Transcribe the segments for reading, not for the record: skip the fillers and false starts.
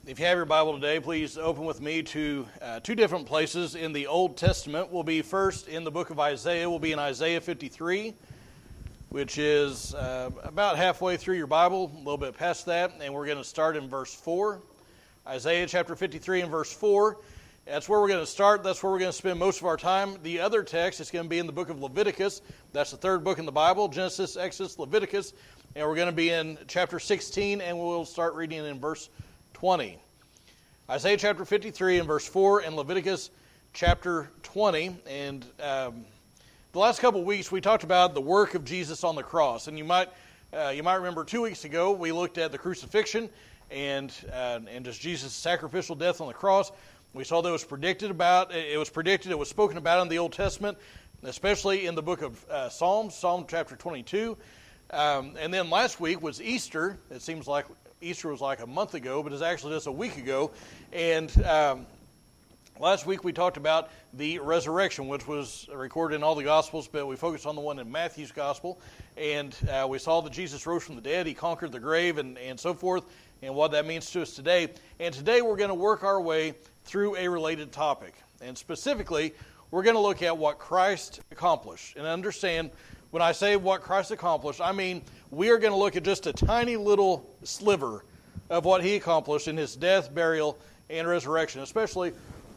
If you have your Bible today, please open with me to two different places in the Old Testament. We'll be first in the book of Isaiah. We'll be in Isaiah 53, which is about halfway through your Bible, a little bit past that, and we're going to start in verse 4. Isaiah chapter 53 and verse 4. That's where we're going to start. That's where we're going to spend most of our time. The other text is going to be in the book of Leviticus. That's the third book in the Bible, Genesis, Exodus, Leviticus. And we're going to be in chapter 16, and we'll start reading in verse 20. Isaiah chapter 53 and verse 4 and Leviticus chapter 20. And the last couple of weeks we talked about the work of Jesus on the cross. And you might remember 2 weeks ago we looked at the crucifixion and just Jesus' sacrificial death on the cross. We saw that it was predicted, it was spoken about in the Old Testament, especially in the book of Psalms, Psalm chapter 22. And then last week was Easter. It seems like Easter was like a month ago, but it's actually just a week ago. And last week we talked about the resurrection, which was recorded in all the Gospels, but we focused on the one in Matthew's Gospel. And we saw that Jesus rose from the dead. He conquered the grave and so forth, and what that means to us today. And today we're going to work our way through a related topic. And specifically, we're going to look at what Christ accomplished. And understand, when I say what Christ accomplished, I mean we are going to look at just a tiny little sliver of what he accomplished in his death, burial, and resurrection, especially,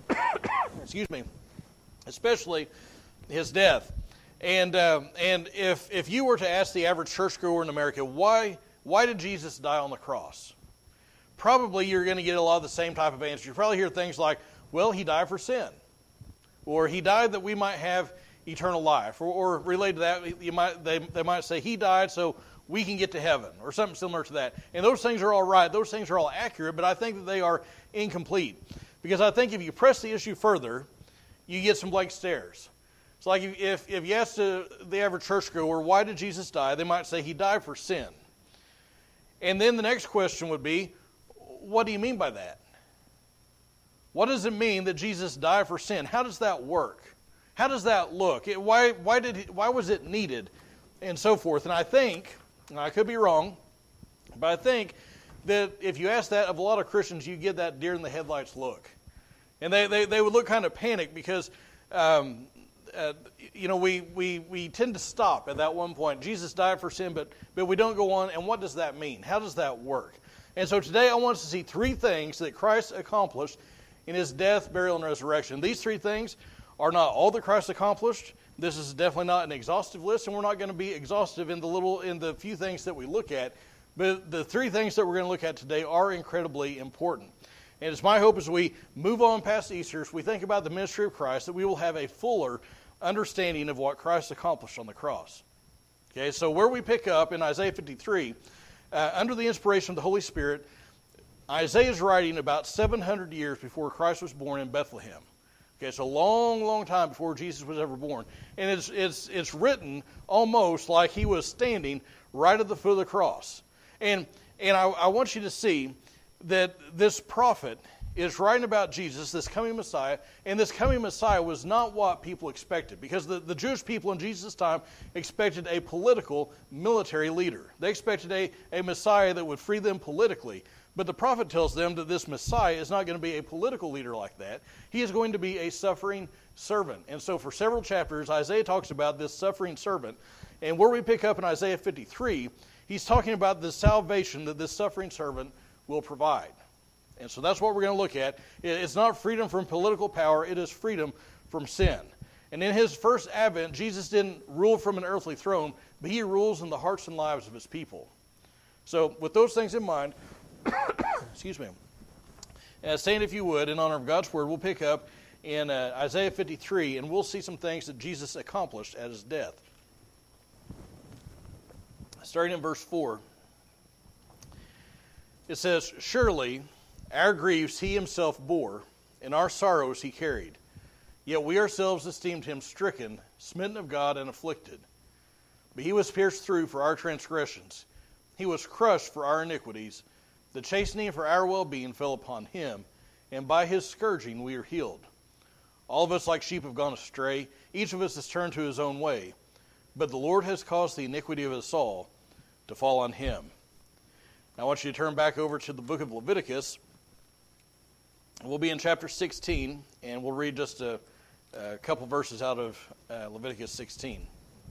especially his death. And if you were to ask the average churchgoer in America, why did Jesus die on the cross? Probably you're going to get a lot of the same type of answer. You probably hear things like, well, he died for sin. Or he died that we might have eternal life. Or related to that, they might say he died so we can get to heaven, or something similar to that. And those things are all right. Those things are all accurate, but I think that they are incomplete. Because I think if you press the issue further, you get some blank stares. It's like if you ask the average churchgoer, why did Jesus die? They might say he died for sin. And then the next question would be, what do you mean by that? What does it mean that Jesus died for sin? How does that work? How does that look? Why was it needed? And so forth. And I think, and I could be wrong, but I think that if you ask that of a lot of Christians, you get that deer in the headlights look. And they would look kind of panicked because, we tend to stop at that one point. Jesus died for sin, but we don't go on. And what does that mean? How does that work? And so today I want us to see three things that Christ accomplished in his death, burial, and resurrection. These three things are not all that Christ accomplished. This is definitely not an exhaustive list, and we're not going to be exhaustive in the few things that we look at. But the three things that we're going to look at today are incredibly important. And it's my hope as we move on past Easter, as we think about the ministry of Christ, that we will have a fuller understanding of what Christ accomplished on the cross. Okay, so where we pick up in Isaiah 53, under the inspiration of the Holy Spirit, Isaiah is writing about 700 years before Christ was born in Bethlehem. Okay, it's a long, long time before Jesus was ever born. And it's written almost like he was standing right at the foot of the cross. And I want you to see that this prophet is writing about Jesus, this coming Messiah, and this coming Messiah was not what people expected, because the Jewish people in Jesus' time expected a political, military leader. They expected a Messiah that would free them politically. But the prophet tells them that this Messiah is not going to be a political leader like that. He is going to be a suffering servant. And so for several chapters, Isaiah talks about this suffering servant. And where we pick up in Isaiah 53, he's talking about the salvation that this suffering servant will provide. And so that's what we're going to look at. It's not freedom from political power. It is freedom from sin. And in his first advent, Jesus didn't rule from an earthly throne, but he rules in the hearts and lives of his people. So with those things in mind, excuse me, stand if you would in honor of God's word. We'll pick up in Isaiah 53, and we'll see some things that Jesus accomplished at his death. Starting in verse 4, it says, "Surely our griefs he himself bore, and our sorrows he carried. Yet we ourselves esteemed him stricken, smitten of God, and afflicted. But he was pierced through for our transgressions. He was crushed for our iniquities. The chastening for our well-being fell upon him, and by his scourging we are healed. All of us like sheep have gone astray. Each of us has turned to his own way. But the Lord has caused the iniquity of us all to fall on him." Now I want you to turn back over to the book of Leviticus. We'll be in chapter 16, and we'll read just a couple verses out of Leviticus 16.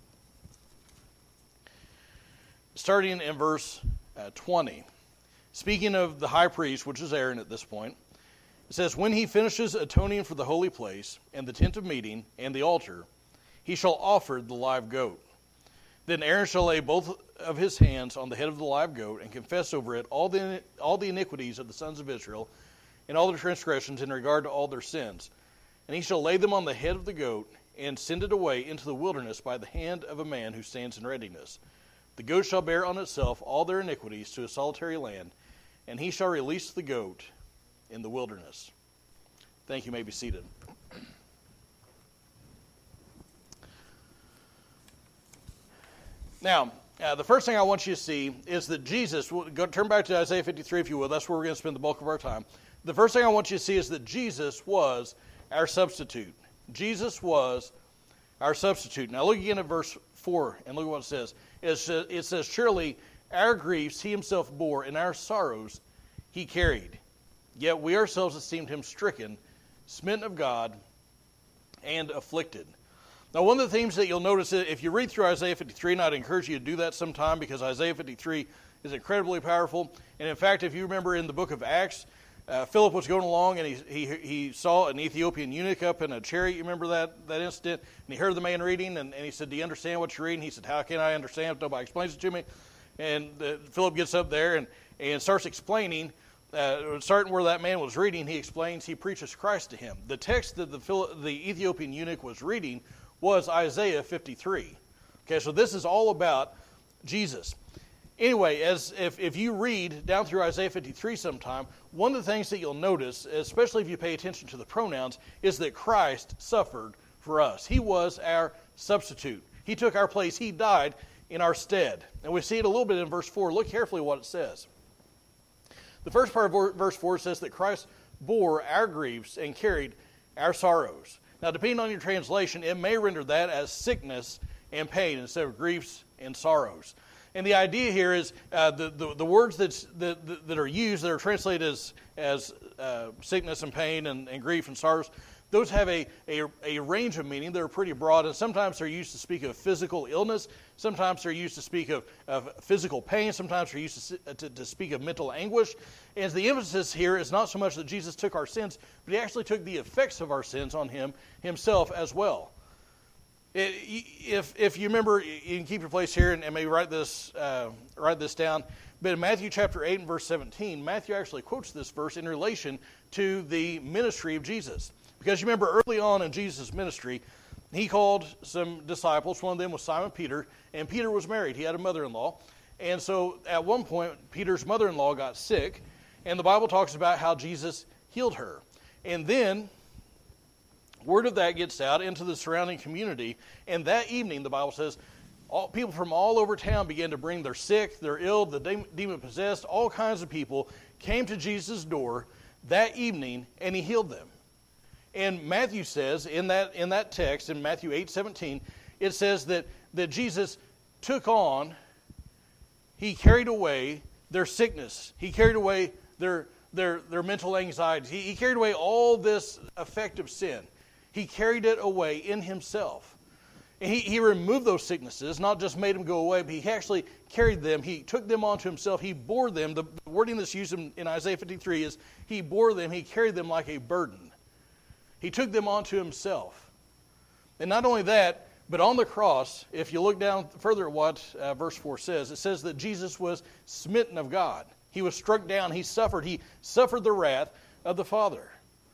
Starting in verse 20. Speaking of the high priest, which is Aaron at this point, it says, "When he finishes atoning for the holy place, and the tent of meeting, and the altar, he shall offer the live goat. Then Aaron shall lay both of his hands on the head of the live goat, and confess over it all the iniquities of the sons of Israel, and all their transgressions in regard to all their sins. And he shall lay them on the head of the goat, and send it away into the wilderness by the hand of a man who stands in readiness. The goat shall bear on itself all their iniquities to a solitary land, and he shall release the goat in the wilderness." Thank you. You may be seated. Now, the first thing I want you to see is that Jesus, turn back to Isaiah 53 if you will, that's where we're going to spend the bulk of our time. The first thing I want you to see is that Jesus was our substitute. Jesus was our substitute. Now look again at verse 4 and look at what it says. It says, "Surely our griefs he himself bore, and our sorrows he carried. Yet we ourselves esteemed him stricken, smitten of God, and afflicted." Now, one of the themes that you'll notice, if you read through Isaiah 53, and I'd encourage you to do that sometime because Isaiah 53 is incredibly powerful. And in fact, if you remember in the book of Acts, Philip was going along and he saw an Ethiopian eunuch up in a chariot. You remember that incident? And he heard the man reading, and he said, "Do you understand what you're reading?" He said, "How can I understand if nobody explains it to me?" And Philip gets up there and starts explaining. Starting where that man was reading, he explains, he preaches Christ to him. The text that the Ethiopian eunuch was reading was Isaiah 53. Okay, so this is all about Jesus. Anyway, if you read down through Isaiah 53 sometime, one of the things that you'll notice, especially if you pay attention to the pronouns, is that Christ suffered for us. He was our substitute. He took our place. He died in our stead. And we see it a little bit in verse 4. Look carefully what it says. The first part of verse 4 says that Christ bore our griefs and carried our sorrows. Now, depending on your translation, it may render that as sickness and pain instead of griefs and sorrows. And the idea here is the words that are used, that are translated as sickness and pain and grief and sorrows, those have a range of meaning. They're pretty broad, and sometimes they're used to speak of physical illness. Sometimes they're used to speak of physical pain. Sometimes they're used to speak of mental anguish. And the emphasis here is not so much that Jesus took our sins, but he actually took the effects of our sins on himself as well. If you remember, you can keep your place here and maybe write this down. But in Matthew chapter 8 and verse 17, Matthew actually quotes this verse in relation to the ministry of Jesus. Because you remember early on in Jesus' ministry, he called some disciples. One of them was Simon Peter, and Peter was married. He had a mother-in-law. And so at one point, Peter's mother-in-law got sick, and the Bible talks about how Jesus healed her. And then word of that gets out into the surrounding community, and that evening, the Bible says, people from all over town began to bring their sick, their ill, the demon-possessed, all kinds of people came to Jesus' door that evening, and he healed them. And Matthew says in that text, in Matthew 8:17, it says that Jesus took on, he carried away their sickness. He carried away their mental anxieties. He carried away all this effect of sin. He carried it away in himself. And he removed those sicknesses, not just made them go away, but he actually carried them. He took them onto himself. He bore them. The wording that's used in Isaiah 53 is he bore them. He carried them like a burden. He took them onto himself. And not only that, but on the cross, if you look down further at what verse 4 says, it says that Jesus was smitten of God. He was struck down. He suffered the wrath of the Father.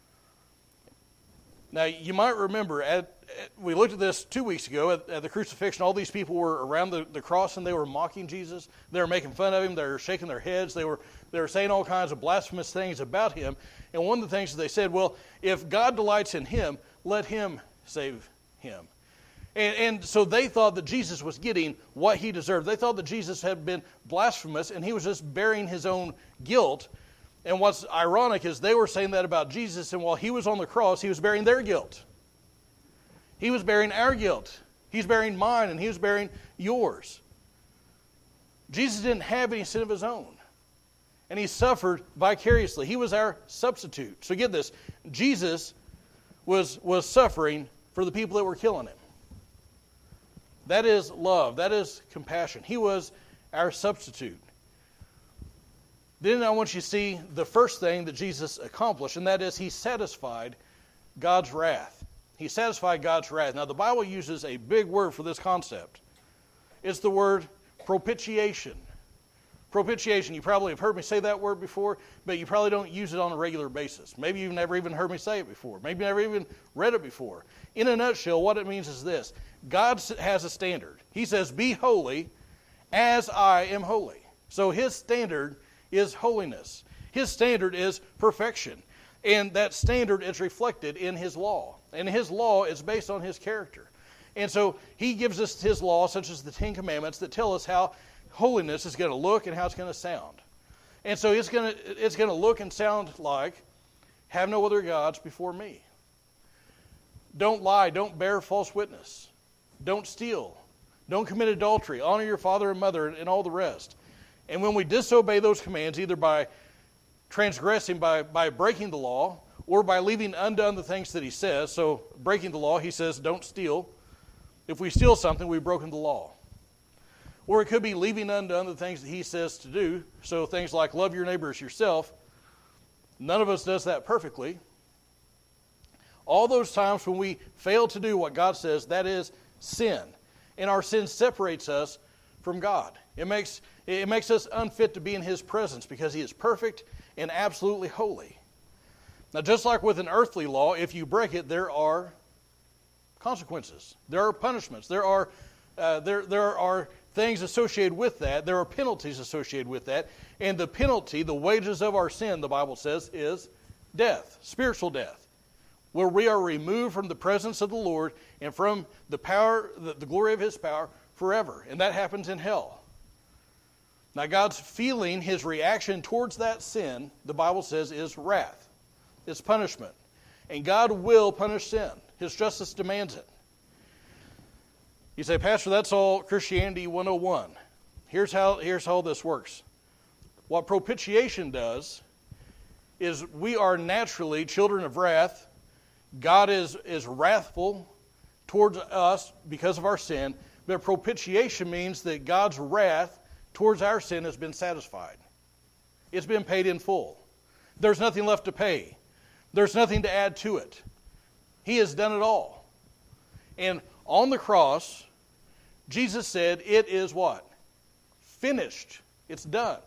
Now, you might remember, we looked at this 2 weeks ago at the crucifixion. All these people were around the cross, and they were mocking Jesus. They were making fun of him. They were shaking their heads. They were saying all kinds of blasphemous things about him. And one of the things that they said, well, if God delights in him, let him save him. And so they thought that Jesus was getting what he deserved. They thought that Jesus had been blasphemous, and he was just bearing his own guilt. And what's ironic is they were saying that about Jesus, and while he was on the cross, he was bearing their guilt. He was bearing our guilt. He's bearing mine, and he was bearing yours. Jesus didn't have any sin of his own. and he suffered vicariously. He was our substitute. So get this, Jesus was suffering for the people that were killing him. That is love. That is compassion. He was our substitute. Then I want you to see the first thing that Jesus accomplished, and that is he satisfied God's wrath. He satisfied God's wrath. Now the Bible uses a big word for this concept. It's the word propitiation. Propitiation, you probably have heard me say that word before, but you probably don't use it on a regular basis. Maybe you've never even heard me say it before. Maybe you've never even read it before. In a nutshell, what it means is this. God has a standard. He says, be holy as I am holy. So his standard is holiness. His standard is perfection. And that standard is reflected in his law. And his law is based on his character. And so he gives us his law, such as the Ten Commandments, that tell us how holiness is going to look and how it's going to sound. And so it's going to look and sound like, have no other gods before me. Don't lie. Don't bear false witness. Don't steal. Don't commit adultery. Honor your father and mother, and all the rest. And when we disobey those commands, either by transgressing, by breaking the law, or by leaving undone the things that he says, so breaking the law, he says, don't steal. If we steal something, we've broken the law. Or it could be leaving undone the things that he says to do, so things like love your neighbor as yourself. None of us does that perfectly. All those times when we fail to do what God says, that is sin. And our sin separates us from God. It makes us unfit to be in his presence because he is perfect and absolutely holy. Now, just like with an earthly law, if you break it, there are consequences. There are punishments. There are things associated with that. There are penalties associated with that. And the penalty, the wages of our sin, the Bible says, is death, spiritual death, where we are removed from the presence of the Lord and from the power, the glory of his power forever. And that happens in hell. Now, God's feeling, his reaction towards that sin, the Bible says, is wrath. It's punishment. And God will punish sin. His justice demands it. You say, Pastor, that's all Christianity 101. Here's how this works. What propitiation does is we are naturally children of wrath. God is wrathful towards us because of our sin. But propitiation means that God's wrath towards our sin has been satisfied. It's been paid in full. There's nothing left to pay. There's nothing to add to it. He has done it all. And on the cross, Jesus said, it is what? Finished. It's done.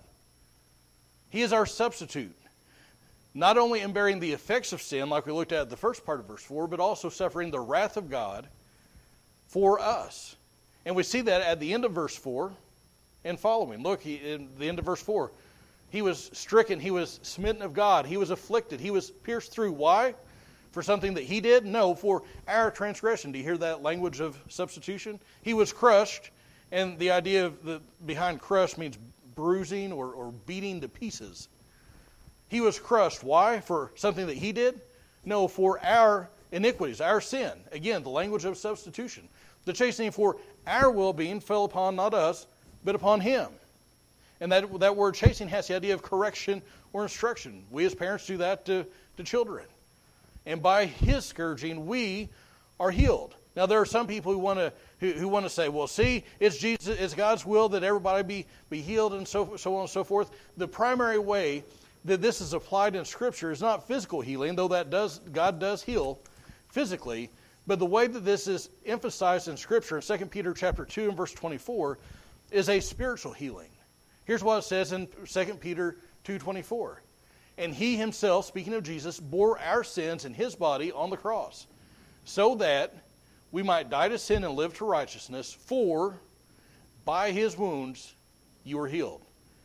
He is our substitute. Not only in bearing the effects of sin, like we looked at the first part of verse 4, but also suffering the wrath of God for us. And we see that at the end of verse 4 and following. Look, in the end of verse 4, he was stricken, he was smitten of God, he was afflicted, he was pierced through. Why? For something that he did? No, for our transgression. Do you hear that language of substitution? He was crushed, and the idea of behind crush means bruising or beating to pieces. He was crushed. Why? For something that he did? No, for our iniquities, our sin. Again, the language of substitution. The chastening for our well-being fell upon not us, but upon him. And that word chastening has the idea of correction or instruction. We as parents do that to children. And by his scourging, we are healed. Now, there are some people who want to say, well, see, it's God's will that everybody be healed and so on and so forth. The primary way that this is applied in Scripture is not physical healing, though God does heal physically. But the way that this is emphasized in Scripture in 2 Peter chapter 2 and verse 24 is a spiritual healing. Here's what it says in 2 Peter 2:24. And he himself, speaking of Jesus, bore our sins in his body on the cross, so that we might die to sin and live to righteousness, for by his wounds you are healed.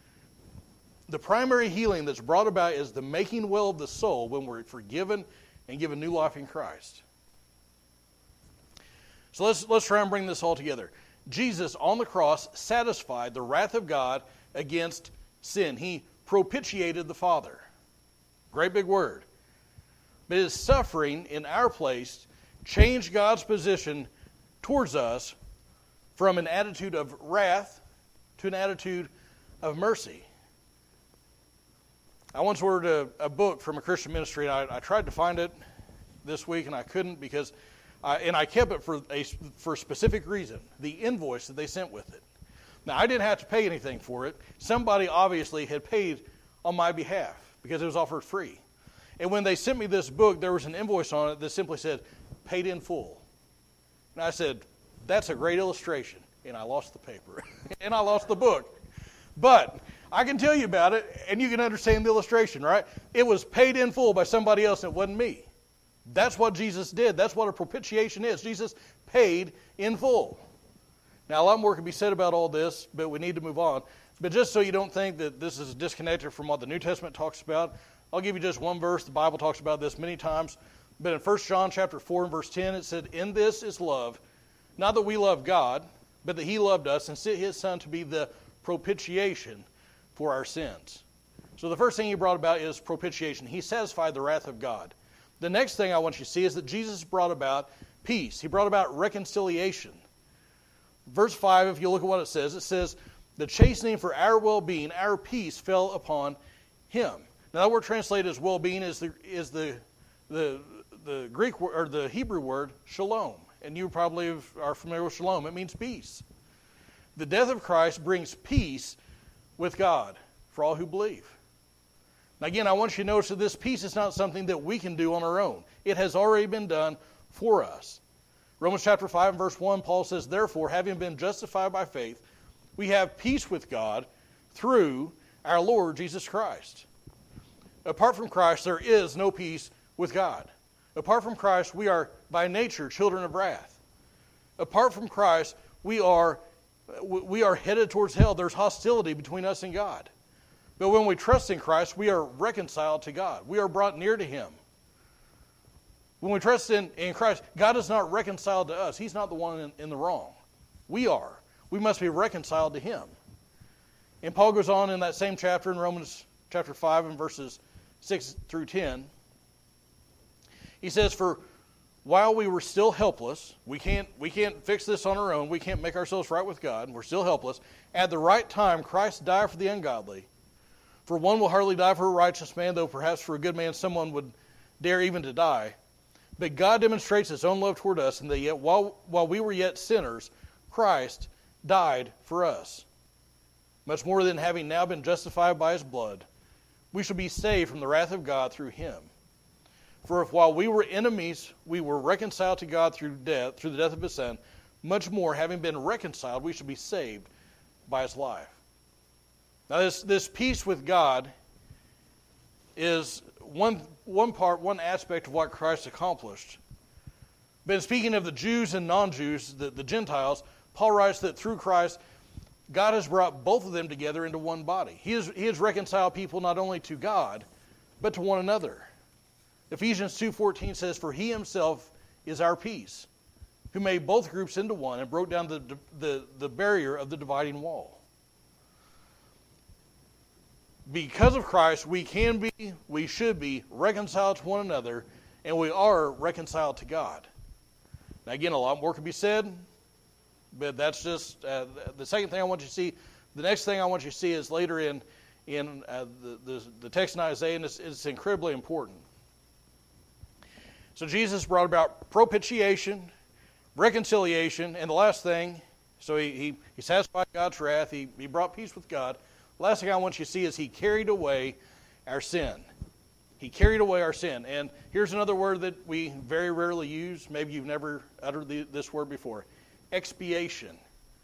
The primary healing that's brought about is the making well of the soul when we're forgiven and given new life in Christ. So let's try and bring this all together. Jesus on the cross satisfied the wrath of God against sin. He propitiated the Father. Great big word. But his suffering in our place changed God's position towards us from an attitude of wrath to an attitude of mercy. I once ordered a book from a Christian ministry, and I tried to find it this week, and I couldn't because, I kept it for a specific reason, the invoice that they sent with it. Now, I didn't have to pay anything for it. Somebody obviously had paid on my behalf because it was offered free. And when they sent me this book, there was an invoice on it that simply said, paid in full. And I said, that's a great illustration. And I lost the paper. And I lost the book. But I can tell you about it, and you can understand the illustration, right? It was paid in full by somebody else, and it wasn't me. That's what Jesus did. That's what a propitiation is. Jesus paid in full. Now, a lot more can be said about all this, but we need to move on. But just so you don't think that this is disconnected from what the New Testament talks about, I'll give you just one verse. The Bible talks about this many times. But in 1 John chapter 4 and verse 10, it said, in this is love, not that we love God, but that he loved us and sent his Son to be the propitiation for our sins. So the first thing he brought about is propitiation. He satisfied the wrath of God. The next thing I want you to see is that Jesus brought about peace. He brought about reconciliation. Verse 5, if you look at what it says, the chastening for our well-being, our peace fell upon him. Now that word translated as well-being is the Greek word, or the Hebrew word shalom. And you probably are familiar with shalom. It means peace. The death of Christ brings peace with God for all who believe. Now again, I want you to notice that this peace is not something that we can do on our own. It has already been done for us. Romans chapter 5 and verse 1, Paul says, therefore, having been justified by faith, we have peace with God through our Lord Jesus Christ. Apart from Christ, there is no peace with God. Apart from Christ, we are by nature children of wrath. Apart from Christ, we are headed towards hell. There's hostility between us and God. But when we trust in Christ, we are reconciled to God. We are brought near to him. When we trust in Christ, God is not reconciled to us. He's not the one in the wrong. We are. We must be reconciled to him. And Paul goes on in that same chapter in Romans chapter 5 and verses 6 through 10. He says, for while we were still helpless, we can't fix this on our own. We can't make ourselves right with God. We're still helpless. At the right time, Christ died for the ungodly. For one will hardly die for a righteous man, though perhaps for a good man someone would dare even to die. But God demonstrates his own love toward us, and that yet while we were yet sinners, Christ died for us. Much more than having now been justified by his blood, we shall be saved from the wrath of God through him. For if while we were enemies, we were reconciled to God through the death of his Son, much more, having been reconciled, we shall be saved by his life. Now this peace with God is one aspect of what Christ accomplished. But in speaking of the Jews and non-Jews, the Gentiles, Paul writes that through Christ, God has brought both of them together into one body. He has reconciled people not only to God, but to one another. Ephesians 2:14 says, for he himself is our peace, who made both groups into one and broke down the barrier of the dividing wall. Because of Christ, we should be reconciled to one another, and we are reconciled to God. Now again, a lot more could be said, but that's just the second thing I want you to see. The next thing I want you to see is later in the text in Isaiah, and it's incredibly important. So Jesus brought about propitiation, reconciliation, and the last thing, so he satisfied God's wrath, he brought peace with God. The last thing I want you to see is he carried away our sin. He carried away our sin. And here's another word that we very rarely use. Maybe you've never uttered this word before. Expiation.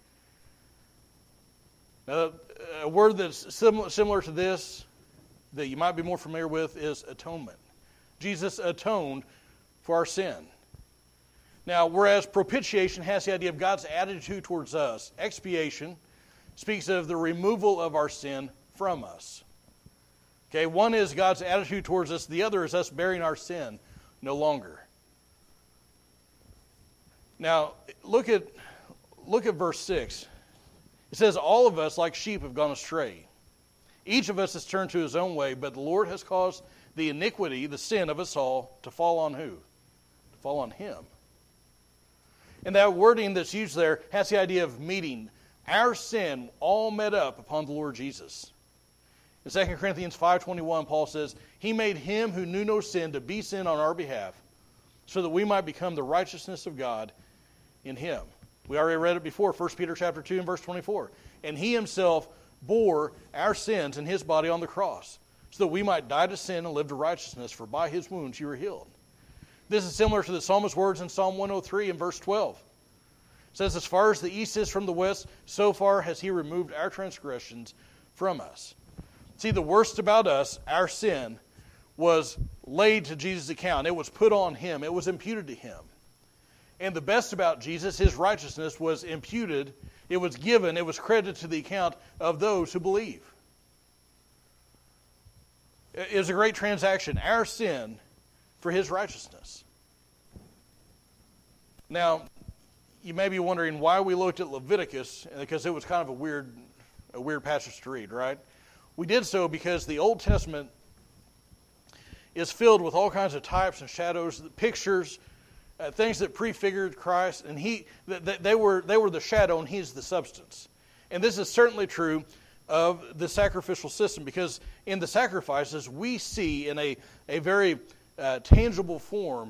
Now, a word that's similar to this that you might be more familiar with is atonement. Jesus atoned for our sin. Now, whereas propitiation has the idea of God's attitude towards us, expiation speaks of the removal of our sin from us. Okay, one is God's attitude towards us. The other is us bearing our sin no longer. Now, look at verse 6. It says, all of us like sheep have gone astray. Each of us has turned to his own way, but the Lord has caused the iniquity, the sin of us all, to fall on who? To fall on him. And that wording that's used there has the idea of meeting our sin all met up upon the Lord Jesus. In 2 Corinthians 5:21, Paul says, He made him who knew no sin to be sin on our behalf, so that we might become the righteousness of God in him. We already read it before, 1 Peter chapter 2 and verse 24. And he himself bore our sins in his body on the cross, so that we might die to sin and live to righteousness, for by his wounds you were healed. This is similar to the psalmist's words in Psalm 103 and verse 12. It says, as far as the east is from the west, so far has he removed our transgressions from us. See, the worst about us, our sin, was laid to Jesus' account. It was put on him. It was imputed to him. And the best about Jesus, his righteousness, was imputed. It was given. It was credited to the account of those who believe. It was a great transaction. Our sin for his righteousness. Now, you may be wondering why we looked at Leviticus, because it was kind of a weird passage to read, right? We did so because the Old Testament is filled with all kinds of types and shadows, pictures, things that prefigured Christ, and they were the shadow and he's the substance. And this is certainly true of the sacrificial system, because in the sacrifices we see in a very tangible form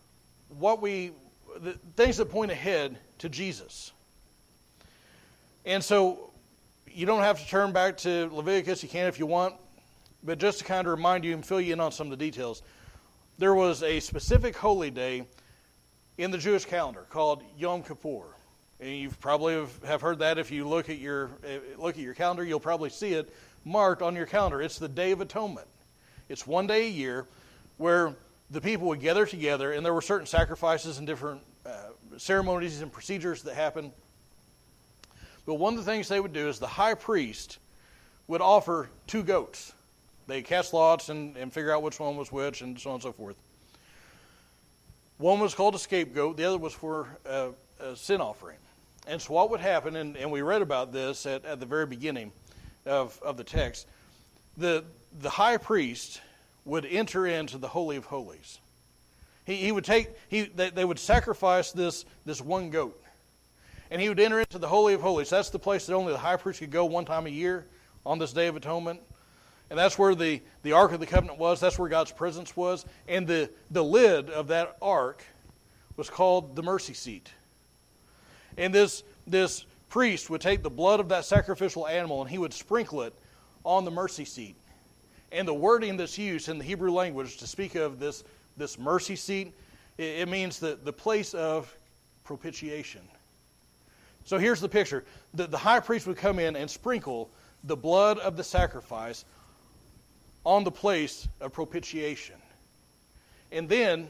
the things that point ahead to Jesus. And so you don't have to turn back to Leviticus. You can if you want. But just to kind of remind you and fill you in on some of the details, there was a specific holy day in the Jewish calendar called Yom Kippur. And you probably have heard that. If you look at your calendar, you'll probably see it marked on your calendar. It's the Day of Atonement. It's one day a year where the people would gather together, and there were certain sacrifices and different ceremonies and procedures that happened. But one of the things they would do is the high priest would offer 2 goats. They cast lots and figure out which one was which, and so on and so forth. One was called a scapegoat. The other was for a sin offering. And so what would happen, and we read about this at the very beginning of the text, the high priest would enter into the Holy of Holies. They would sacrifice this one goat. And he would enter into the Holy of Holies. That's the place that only the high priest could go one time a year on this Day of Atonement. And that's where the Ark of the Covenant was. That's where God's presence was. And the lid of that ark was called the mercy seat. And this priest would take the blood of that sacrificial animal and he would sprinkle it on the mercy seat. And the wording that's used in the Hebrew language to speak of this mercy seat, it means the place of propitiation. So here's the picture. The high priest would come in and sprinkle the blood of the sacrifice on the place of propitiation. And then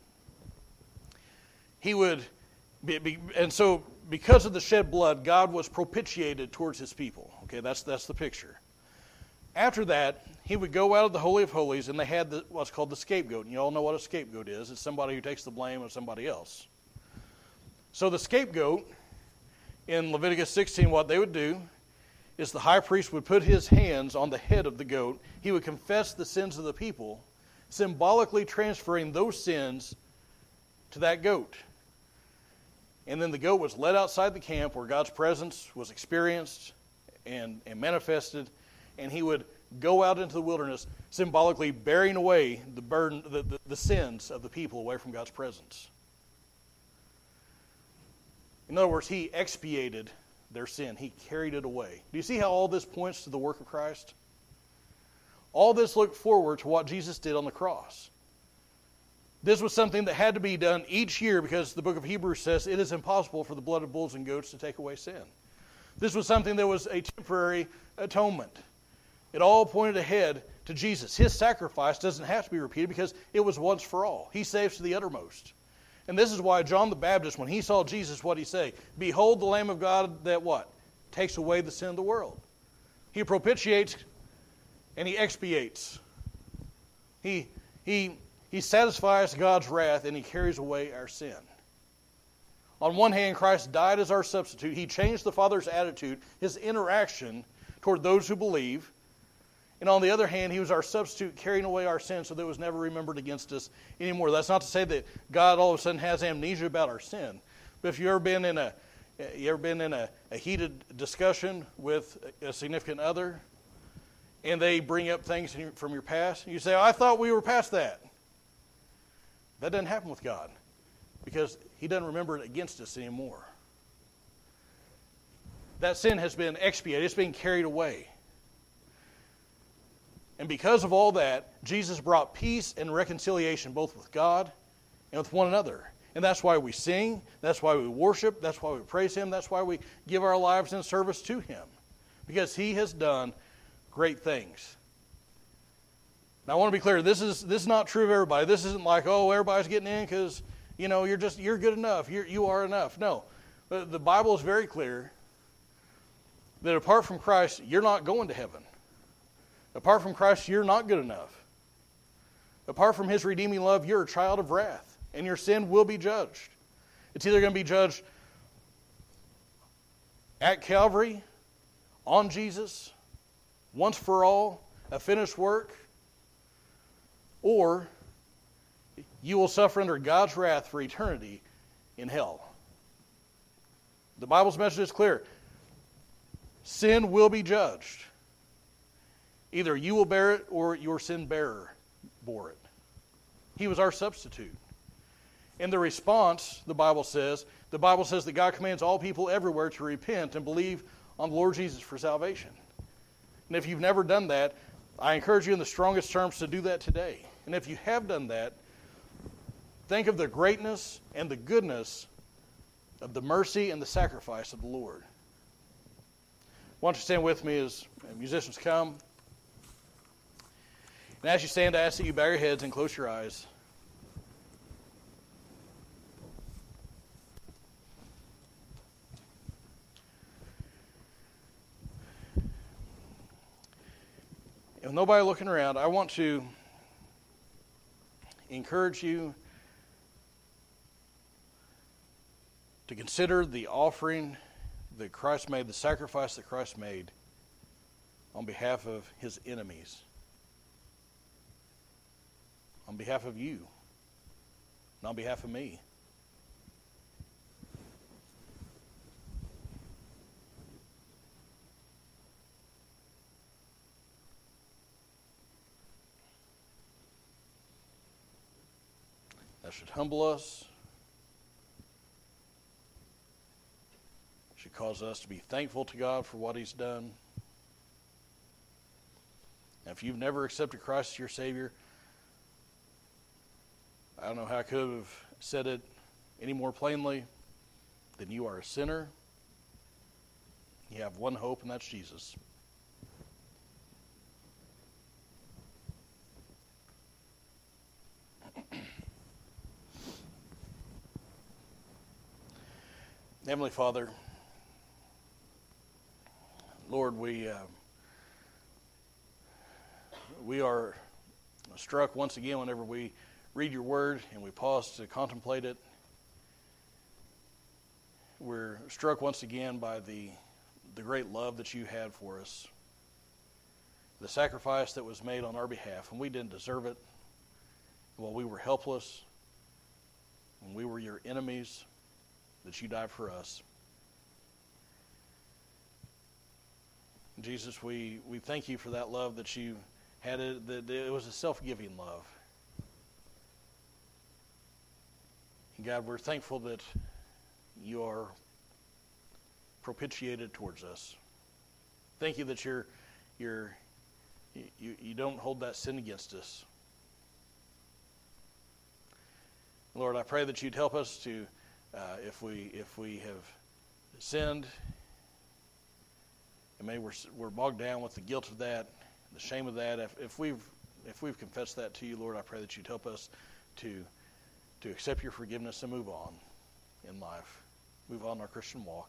he would, and so because of the shed blood, God was propitiated towards his people. Okay, that's the picture. After that, he would go out of the Holy of Holies, and they had what's called the scapegoat. And you all know what a scapegoat is. It's somebody who takes the blame of somebody else. So the scapegoat, in Leviticus 16, what they would do is the high priest would put his hands on the head of the goat. He would confess the sins of the people, symbolically transferring those sins to that goat. And then the goat was led outside the camp where God's presence was experienced and manifested, and he would go out into the wilderness, symbolically bearing away the burden, the sins of the people away from God's presence. In other words, he expiated their sin. He carried it away. Do you see how all this points to the work of Christ? All this looked forward to what Jesus did on the cross. This was something that had to be done each year because the book of Hebrews says it is impossible for the blood of bulls and goats to take away sin. This was something that was a temporary atonement. It all pointed ahead to Jesus. His sacrifice doesn't have to be repeated because it was once for all. He saves to the uttermost. And this is why John the Baptist, when he saw Jesus, what did he say? Behold the Lamb of God that what? Takes away the sin of the world. He propitiates and he expiates. He satisfies God's wrath and he carries away our sin. On one hand, Christ died as our substitute. He changed the Father's attitude, his interaction toward those who believe. And on the other hand, he was our substitute, carrying away our sin so that it was never remembered against us anymore. That's not to say that God all of a sudden has amnesia about our sin. But if you've ever been in a heated discussion with a significant other, and they bring up things from your past, you say, I thought we were past that. That doesn't happen with God because he doesn't remember it against us anymore. That sin has been expiated. It's been carried away. And because of all that, Jesus brought peace and reconciliation both with God and with one another. And that's why we sing. That's why we worship. That's why we praise him. That's why we give our lives in service to him. Because he has done great things. Now I want to be clear, this is not true of everybody. This isn't like, oh, everybody's getting in because, you're good enough. You are enough. No. The Bible is very clear that apart from Christ, you're not going to heaven. Apart from Christ, you're not good enough. Apart from his redeeming love, you're a child of wrath, and your sin will be judged. It's either going to be judged at Calvary, on Jesus, once for all, a finished work, or you will suffer under God's wrath for eternity in hell. The Bible's message is clear. Sin will be judged. Either you will bear it or your sin bearer bore it. He was our substitute. In the response, the Bible says that God commands all people everywhere to repent and believe on the Lord Jesus for salvation. And if you've never done that, I encourage you in the strongest terms to do that today. And if you have done that, think of the greatness and the goodness of the mercy and the sacrifice of the Lord. Why don't you stand with me as musicians come? And as you stand, I ask that you bow your heads and close your eyes. And with nobody looking around, I want to encourage you to consider the offering that Christ made, the sacrifice that Christ made on behalf of his enemies. On behalf of you, and on behalf of me. That should humble us. Should cause us to be thankful to God for what he's done. And if you've never accepted Christ as your Savior, I don't know how I could have said it any more plainly than you are a sinner. You have one hope, and that's Jesus. Heavenly Father, Lord, we are struck once again whenever we read your word and we pause to contemplate it. We're struck once again by the great love that you had for us, the sacrifice that was made on our behalf, and we didn't deserve it. While we were helpless, when we were your enemies, that you died for us. Jesus, we thank you for that love that you had. That it was a self-giving love. And God, we're thankful that you are propitiated towards us. Thank you that you don't hold that sin against us. Lord, I pray that you'd help us to, if we have sinned, and maybe we're bogged down with the guilt of that, the shame of that. If we've confessed that to you, Lord, I pray that you'd help us to accept your forgiveness and move on in life, move on in our Christian walk.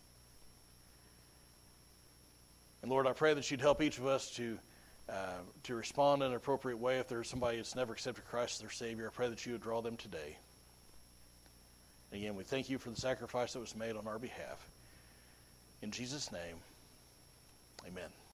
And Lord, I pray that you'd help each of us to respond in an appropriate way. If there's somebody that's never accepted Christ as their Savior, I pray that you would draw them today. And again, we thank you for the sacrifice that was made on our behalf. In Jesus' name, amen.